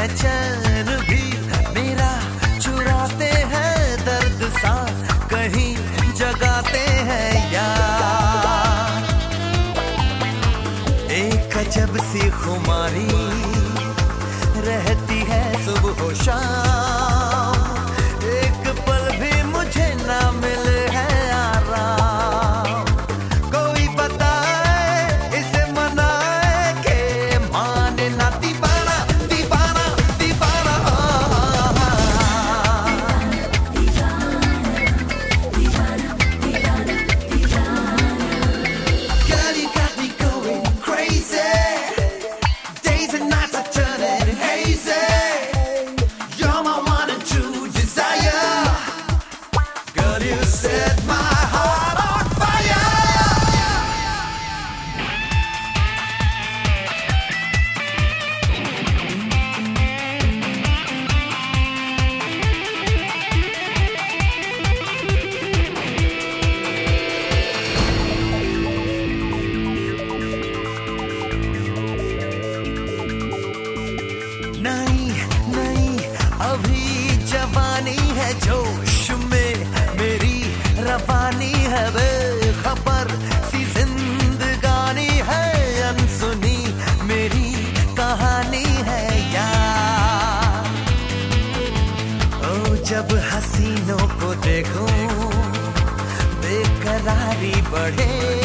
चैन भी मेरा चुराते हैं, दर्द सा कहीं जगाते हैं यार। एक अजब सी खुमारी रहती है सुबह हो शाम, एक पल भी मुझे ना मिले है आराम। कोई बताए इसे मनाए के माने ना दीवाना दीवाना दीवाना। Girl, you got me going crazy. Days and nights are turning hazy. You're my one and true desire. Girl, you set my heart on fire. नहीं नहीं अभी जवानी है, जोश में मेरी रवानी है, बेखबर सी जिंदगानी है, अनसुनी मेरी कहानी है यार। ओ जब हसीनों को देखूं बेकरारी बढ़े,